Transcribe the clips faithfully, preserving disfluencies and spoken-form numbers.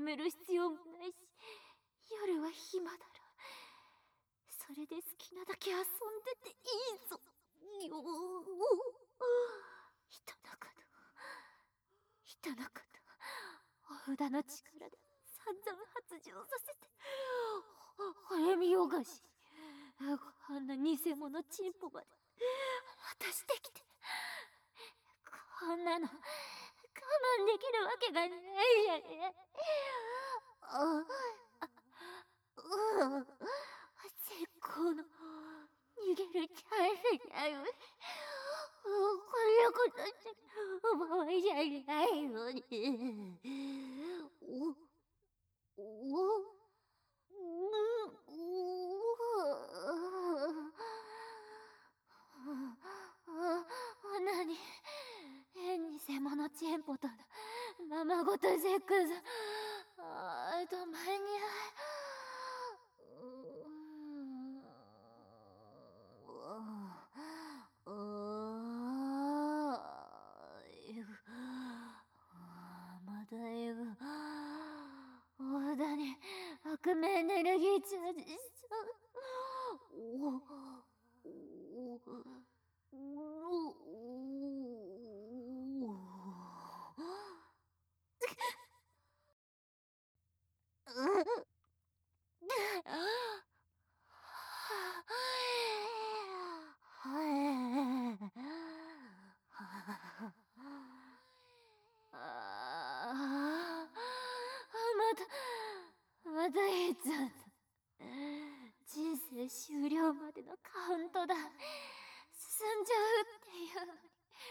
める必要もないし、夜は暇だろ。それで好きなだけ遊んでていいぞ。よ人のこと人のことお札の力で散々発情させて、ほほえみよがしこんな偽物チンポまで渡してきて、こんなの我慢できるわけがないやね。ああう絶好の逃げるチャンスだよ。こんなことして場合じゃないよね。おおなに偽物チンポとままごとセックス、あーと間に合いまだよ。おだに悪夢エネルギーチャージしちゃう。おおまた言っちゃった。人生終了までのカウントダウン進んじゃうっていうのに、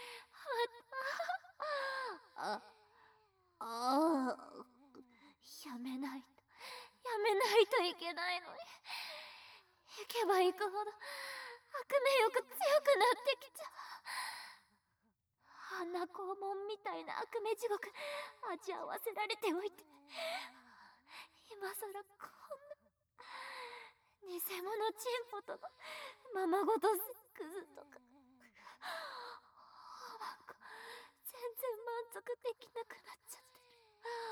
またああやめないとやめないといけないのに、行けば行くほど悪夢欲強くなってきちゃう。あんな拷問みたいな悪夢地獄味わわせられておいて、今さらこんな偽物チンポとのままごとセックスとか、なんか全然満足できなくなっちゃってる。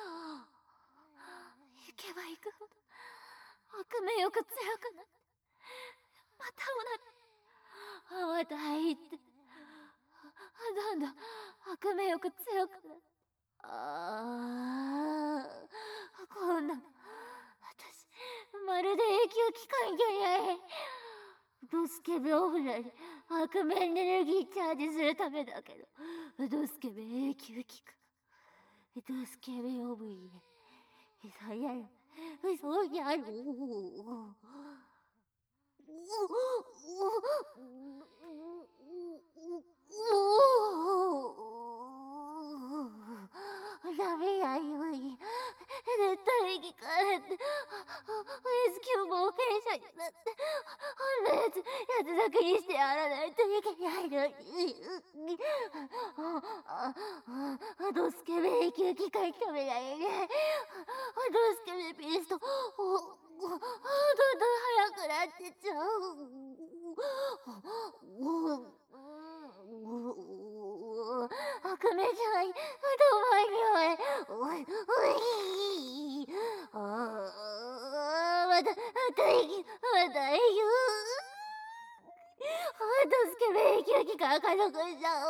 行けば行くほど悪夢欲強くなって、また同じまた入ってどんどん悪夢欲強くなって、ああこんなの私まるで永久機関じゃない。ドスケベオフラに悪夢エネルギーチャージするためだけど、ドスケベ永久機関、ドスケベオブイエ、そりゃそうじゃろう。ダメやよい、絶対に帰ってレスキュー冒険者になって、あんなやつやつだけにしてやらないといけないのに。ドスケベ永久機械食べないで、ドスケベピーストどんどん速くなってっちゃう。悪夢じゃない、どまにおいおいあまたまた息また息ドスケベ永久機関家族じゃ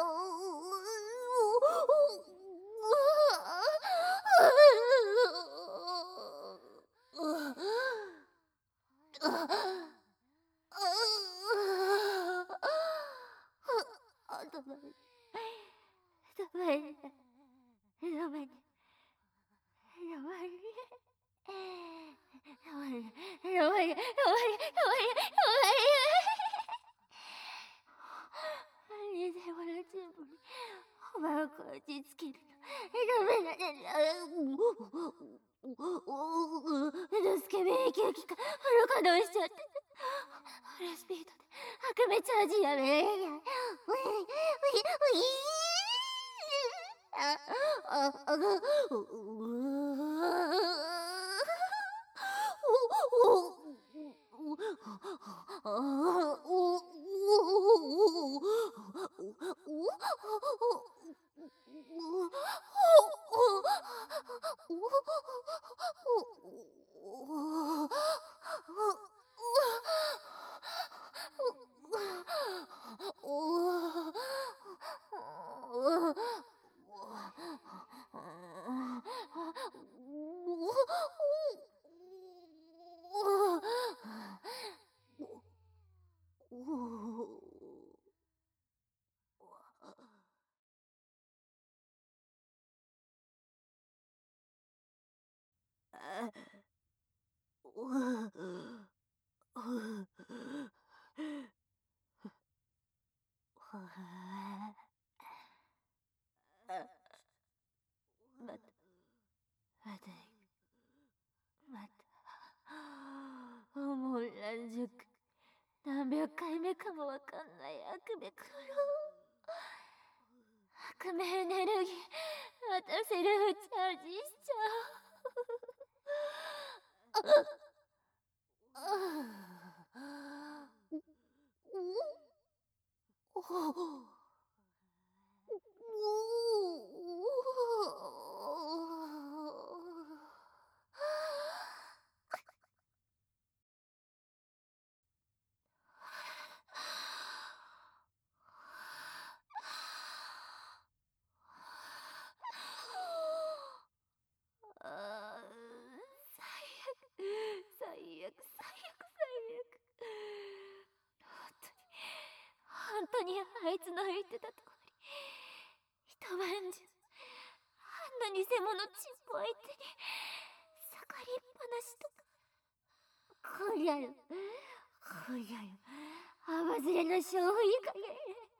あたまにたまにたまにたまにたまにたまにたまにたまにたまに偽物チンポにお前をこじつけるのダメだね。ドスケベ永久機関フル稼働しちゃって、フルスピードで悪夢チャージやめれない。ウィウィウィあああまた、また、また、もう何十回、何百回目かもわかんない悪夢から悪夢エネルギー、またセルフチャージしちゃう。ああおおあー最悪最悪最悪最悪本当に本当にあいつの言ってた通り一晩中あんな偽物ちっぽ相手に盛りっぱなしとかこりゃよこりゃよあばずれの勝負いい加減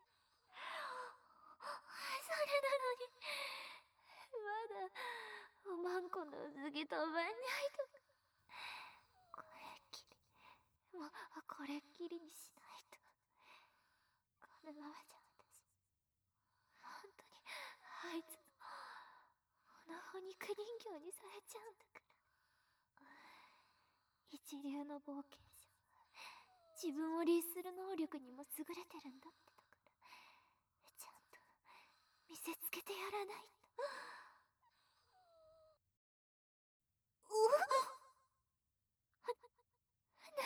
それなのにまだおまんこの薄着と番に入っとくこれっきりもうこれっきりにしないとこのままじゃ私本当にあいつのこのお肉人形にされちゃうんだから一流の冒険者自分を律する能力にも優れてるんだってだからちゃんと見せつけてやらないとうわ何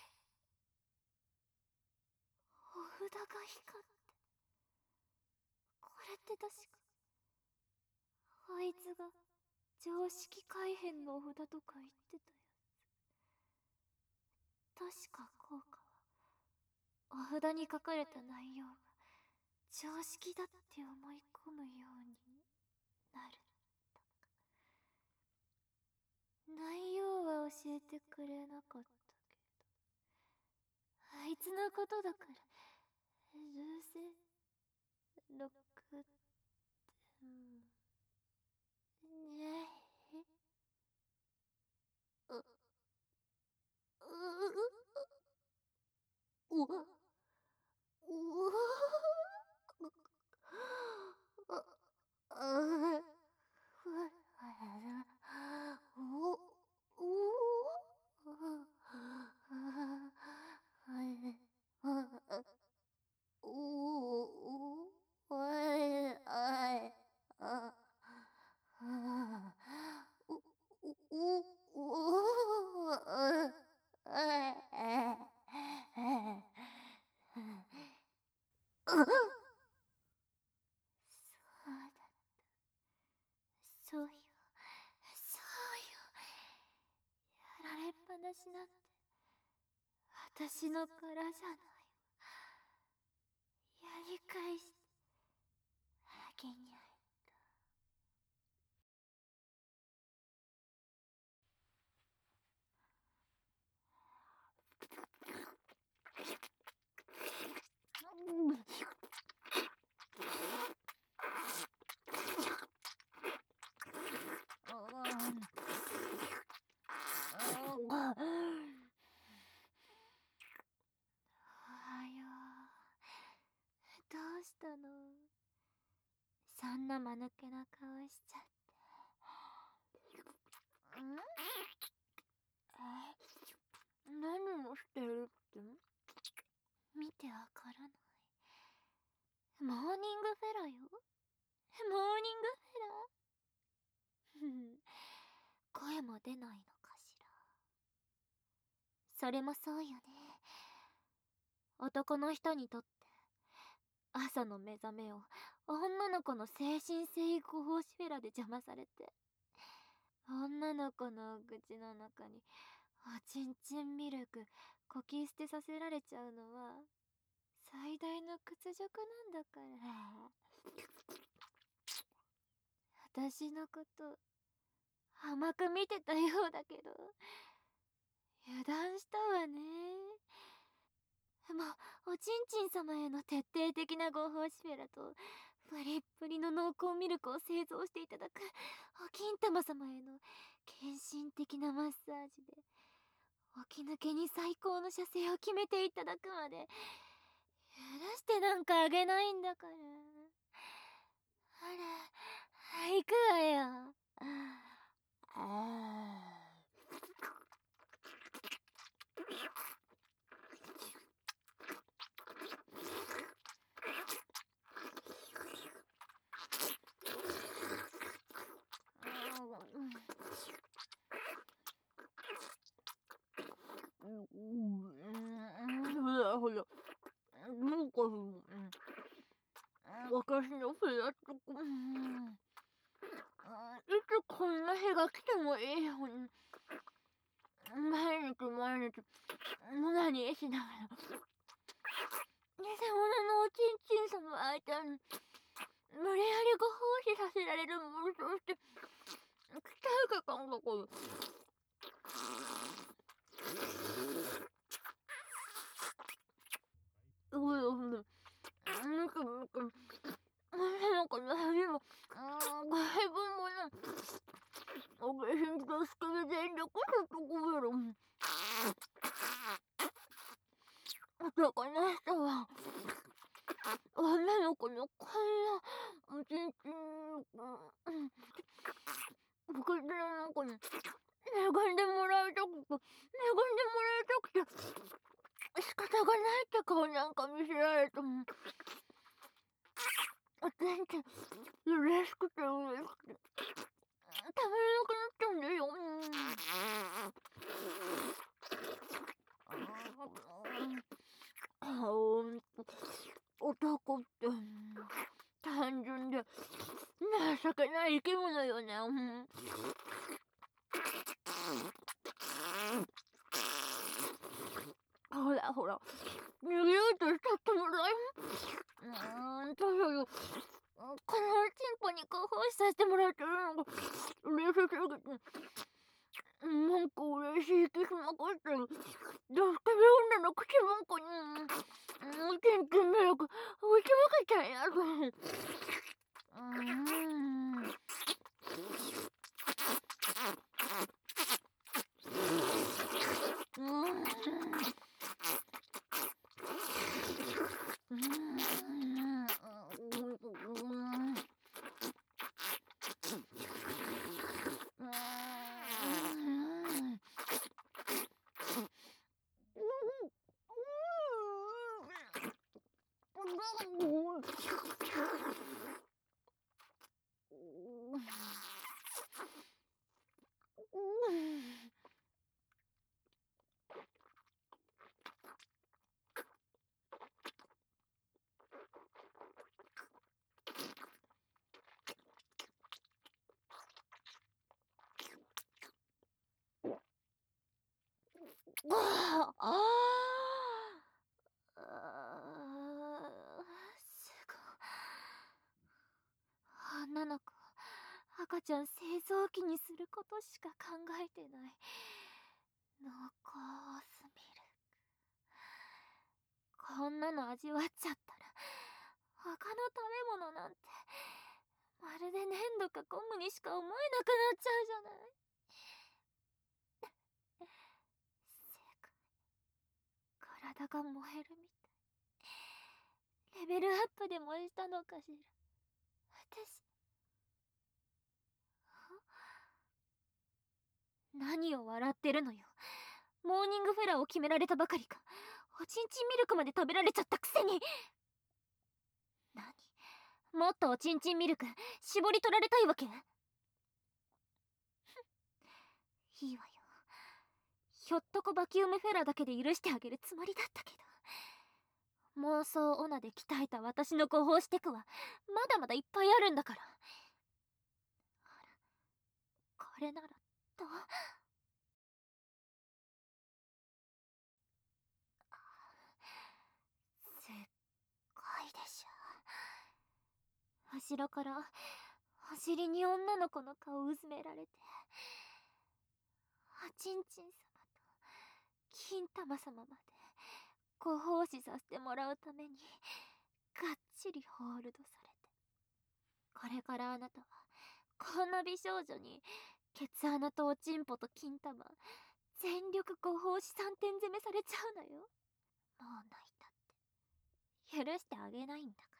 お札が光ってこれって確かあいつが常識改変のお札とか言ってたやつ確か効果はお札に書かれた内容が常識だって思い込むようになる内容は教えてくれなかったけどあいつのことだからどうせろくでもねえううううそうよ、そうよ。やられっぱなしなんて、私の殻じゃない。やり返して、あげにゃい。どうしたのそんな間抜けな顔しちゃってんえ何をしてるって見てわからないモーニングフェラよモーニングフェラ声も出ないのかしらそれもそうよね男の人にとって朝の目覚めを女の子の精神性育法シフェラで邪魔されて女の子のお口の中におちんちんミルクこき捨てさせられちゃうのは最大の屈辱なんだから私のこと甘く見てたようだけど、油断したわね。もう、おちんちん様への徹底的な合法シフェラと、プリップリの濃厚ミルクを製造していただく、お金玉様への献身的なマッサージで、起き抜けに最高の射精を決めていただくまで、許してなんかあげないんだから。ほら、行くわよ。ああ。ほら、なんか、私のフラット、いつこんな日が来てもいいように、毎日毎日、無駄にしながら、偽物のおちんちん様相手に、無理やりご奉仕させられるものとして、期待感がこる。うううむくむくなんか何も外分もなお下品として全力のところ男の人は女の子のこんなおちんちん僕の子に恵んでもらいたくて恵んでもらいたくて仕方がないって顔なんか見せられても全然嬉しくて嬉しくて食べれなくなっちゃうんだよ。男って単純で情けない生き物よね。ほらほら逃げようとしちゃってもらえん。うーん、どうよ。このチンポにご奉仕させてもらってるのが嬉しすぎて、なんか嬉しい気しまくってる。どうして女の口文句に、おちんちんミルク、打ちまけちゃいなさい。うーん。うーん。ああすごい。女の子赤ちゃん製造機にすることしか考えてない濃厚ミルク。こんなの味わっちゃったら他の食べ物なんてまるで粘土かゴムにしか思えなくなっちゃうじゃない。体が燃えるみたい。レベルアップで燃えたのかしら私。何を笑ってるのよ。モーニングフェラーを決められたばかりかおちんちんミルクまで食べられちゃったくせに。何、もっとおちんちんミルク絞り取られたいわけ？いいわよ。ひょっとこバキュームフェラだけで許してあげるつもりだったけど、妄想オナで鍛えた私のご奉仕テクはまだまだいっぱいあるんだから。ほら、これならどう？すっごいでしょ。後ろからお尻に女の子の顔をうずめられて、おちんちん様と金玉様までご奉仕させてもらうためにがっちりホールドされて、これからあなたはこんな美少女にケツ穴とおちんぽと金玉全力ご奉仕さんてん攻めされちゃうのよ。もう泣いたって許してあげないんだから。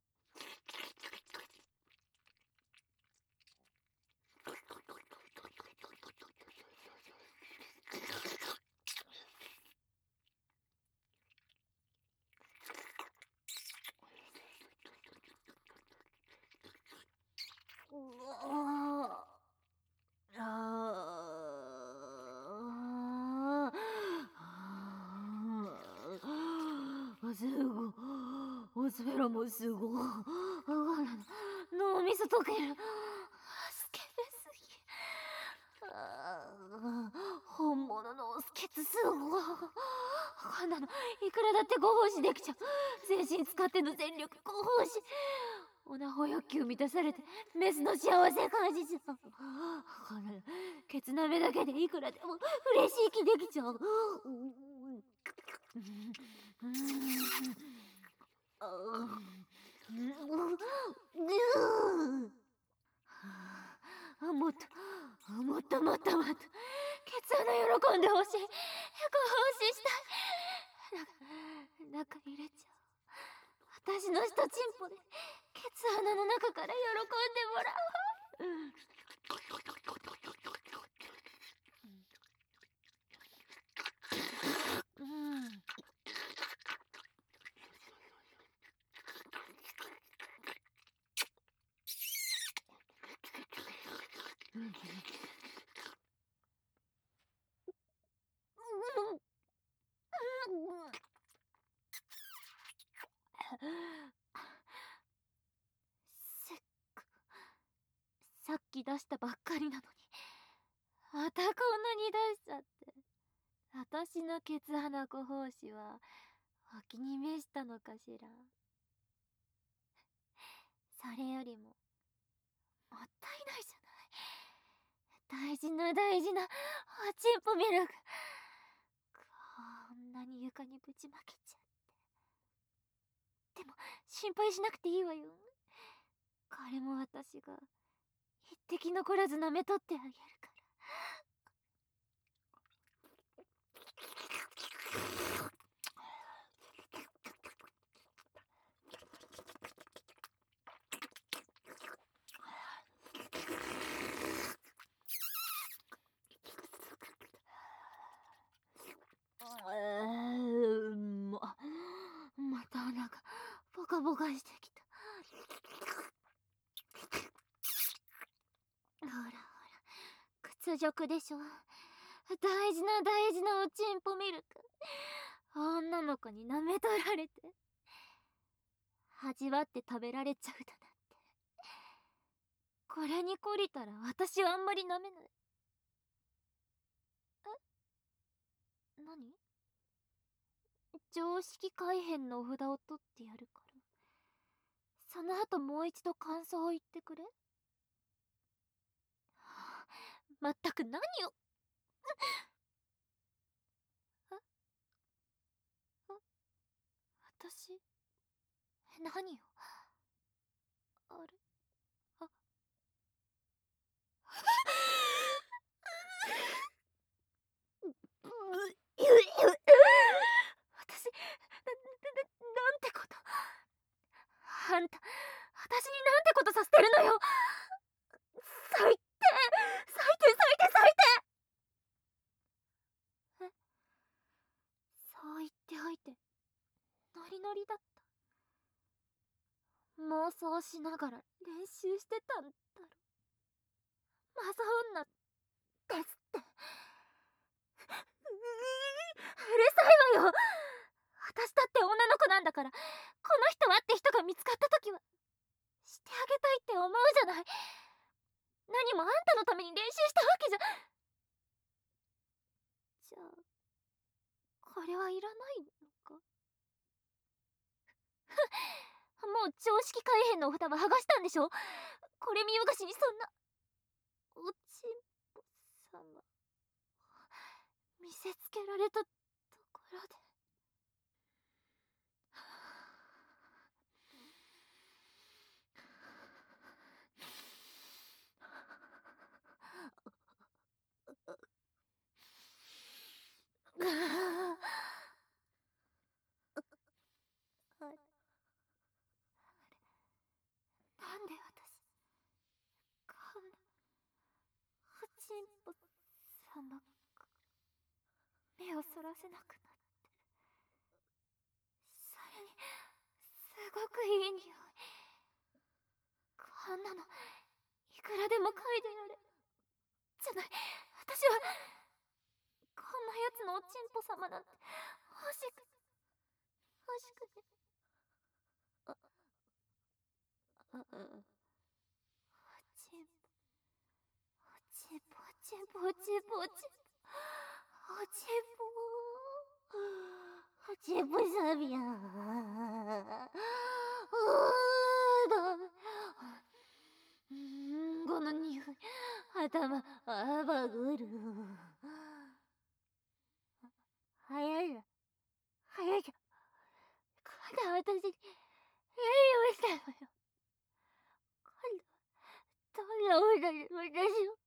うわああすごおスペラもすご脳みそ溶けるスケベすぎ本物のスケツすごこんなのいくらだってご奉仕できちゃう。全身使っての全力ご奉仕。オナホ欲求満たされてメスの幸せ感じちゃう。こんなのケツ舐めだけでいくらでも嬉しい気できちゃう。もっともっともっともっとケツ穴喜んでほしい。ご奉仕したい。なんか入れちゃう。私の下チンポでケツ穴の中から喜んでもらう。うん。せっかさっき出したばっかりなのにまたこんなに出しちゃって。私のケツ穴ご奉仕はお気に召したのかしら。それよりももったいないじゃない。大事な大事なおちんぽミルクこんなに床にぶちまけちゃって。でも心配しなくていいわよ。これも私が一滴残らず舐めとってあげるから。ままたお腹ポカポカしてきた。ほらほら屈辱でしょ。大事な大事なおちんぽミルク女の子に舐め取られて味わって食べられちゃうだなんて。これに懲りたら私はあんまり舐めない。え何？常識改変のお札を取ってやるから、その後もう一度感想を言ってくれ。まったく何をええ私何よあれあ私な、な、なんてことあんた私になんてことさせてるのよ。最低最低最低最低。えそう言っておいてノリノリだった。妄想しながら練習してたんだろ。マザ女ですって。ううるさいわよ。私だって女の子なんだから、この人はって人が見つかった時はしてあげたいって思うじゃない。何もあんたのために練習したわけじゃ。じゃあこれはいらないのか。ももう常識改変のお札は剥がしたんでしょ。これ見よがしにそんなおちんぽ様見せつけられたところで。なんで私こんなおちんぽ様から目をそらせなくなって。それにすごくいい匂い。こんなのいくらでも嗅いでられじゃない。私はこんなやつのおちんぽ様なんて欲しく欲しくて。あああおちんぽおちんぽおちんぽおちんぽおちんぽおちんぽおちんぽさびやうだうんこの匂い頭あばぐる。早いよ早いよ。今度は私に何をしたのよ。今度はどんな女に私を。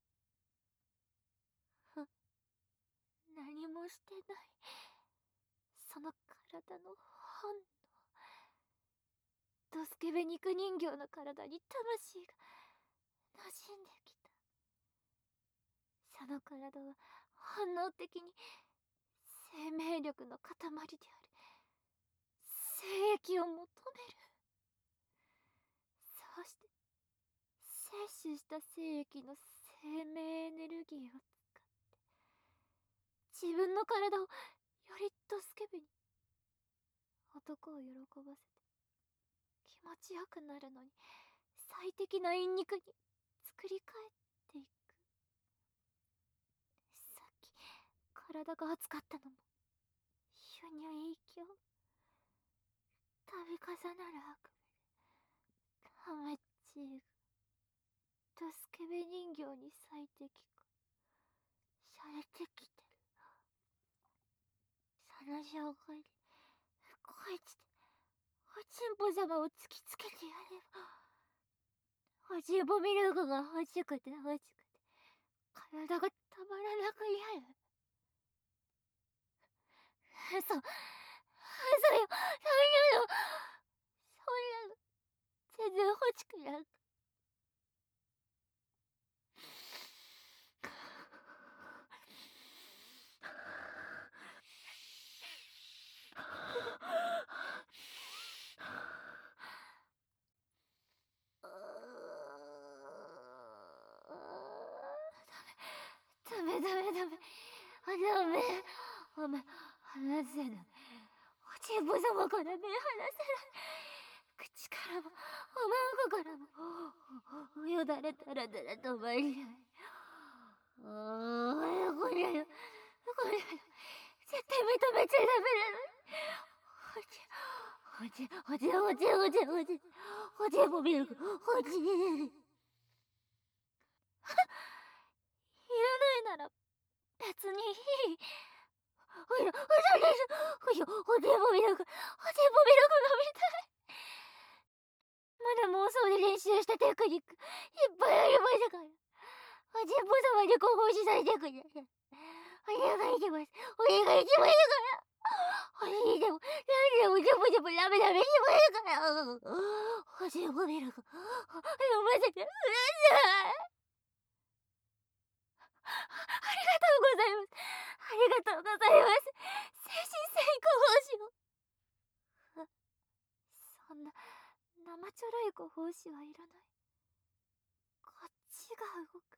何もしてない。その体の本能。ドスケベ肉人形の体に魂が馴染んできた。その体は本能的に生命力の塊である。精液を求める。そうして摂取した精液の生命エネルギーを使って自分の体をよりドスケベに男を喜ばせて気持ちよくなるのに最適な陰肉に作り変えていく。さっき体が熱かったのも主に影響。度重なるあくびでためちがドスケベ人形に最適化されてきてる。その証拠にこいつでおちんぽ様を突きつけてやれば。おちんぽミルクが欲しくて欲しくて体がたまらなくなる。嘘嘘よ。そんなのそんなの全然欲しくなく。ダメダメダメダメ。お前離せない。おちんぽ様から目離せない。口からもおまんこからもおよだれたらたら止まりない。ああこれこれ絶対認めちゃダメなの。おちおちおちおちおちおちんぽミルクおちいらないなら別にいい。おいら、嘘です。おいら、おちんぽミルク、おちんぽミルク飲みたい。まだ妄想で練習したテクニックいっぱいありましたから。おちんぽ様にご奉仕させてください。お願いします。お願いしますから。おじいでも、なんでもジャブジャブダメダメしますから。おちんぽミルク、飲ませてください。ありがとうございます。ありがとうございます。誠心誠意ご奉仕を。そんな生ちょろいご奉仕はいらない。こっちが動く。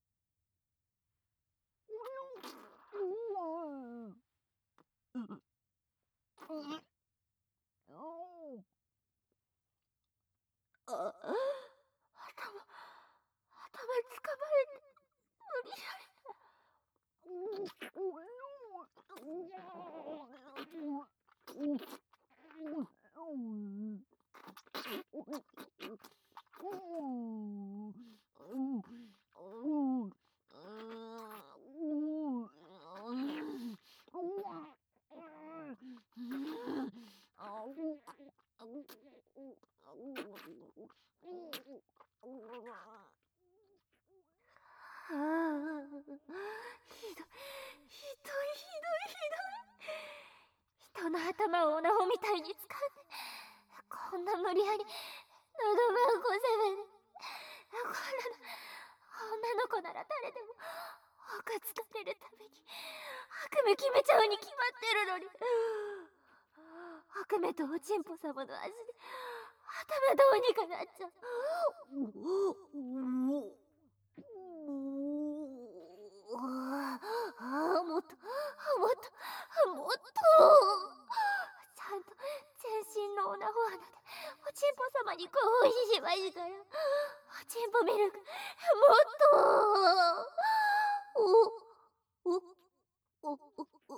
あ、頭頭つかまれて無理やり。 あ、ひどい、ひどい、ひどい、ひどい。人の頭をおなほみたいに使う。こんな無理やり、のどばんこせめで。こんなの、女の子なら誰でも、他つかれるために、悪夢決めちゃうに決まってるのに。悪夢とおちんぽ様の味で、頭どうにかなっちゃう。ああ、もっと、もっと、もっと。ちゃんと全身のオナホ穴でおちんぽ様にご奉仕しましたから。おちんぽミルク、もっと。お、お、お、お、お、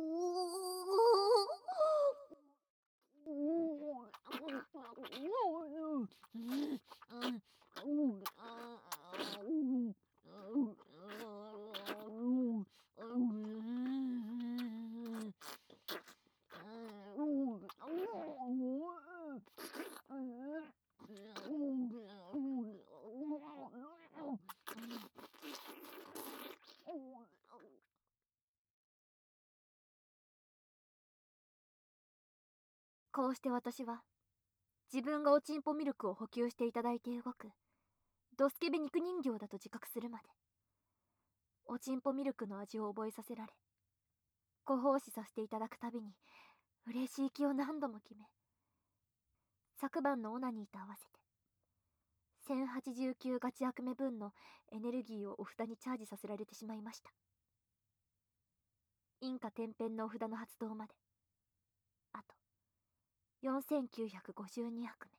こうして私は自分がおちんぽミルクを補給していただいて動くドスケベ肉人形だと自覚するまで、おちんぽミルクの味を覚えさせられ、ご奉仕させていただくたびに嬉しい気を何度も決め、昨晩のオナニーと合わせてせんはちじゅうきゅうガチ悪夢分のエネルギーをお札にチャージさせられてしまいました。インカ天変のお札の発動まであとよんせんきゅうひゃくごじゅうに悪夢。